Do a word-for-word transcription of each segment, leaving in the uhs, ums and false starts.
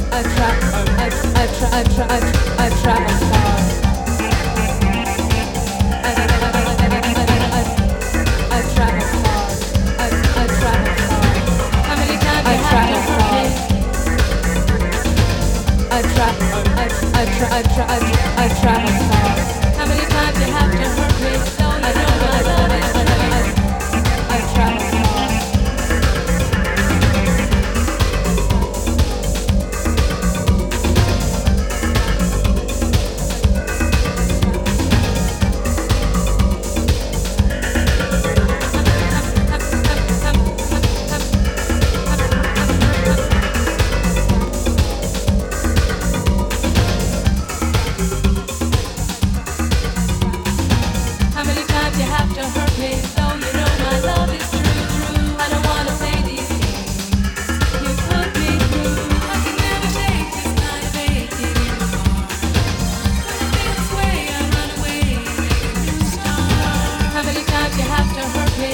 I tra I I tra I tra I I travel far. I I I I I travel far. I I travel far. How many times I travel far? I tra I I tra I tra I I travel far. How many times you have to hurt me? Don't I know my love is true. I travel far. How many times you have to hurt me? So you know my love is true, true. I don't wanna play these games you put me through. I can never take this kind of aching anymore. When I feel this way, I run away and make a new start. How many times you have to hurt me?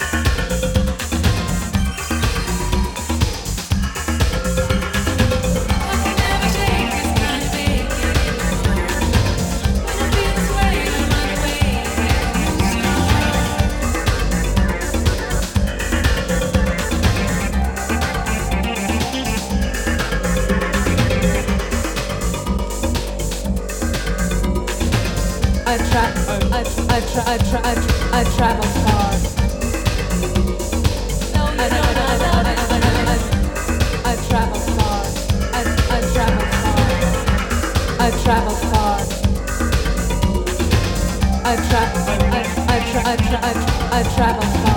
I can never take this kind of aching anymore. When I feel this way, I run away and make a new start. I tra I I tra I tra I tra I travel far. No, you know my love is true. I travel far. I I travel far. I travel far. I tra I I tra I tra I I travel far.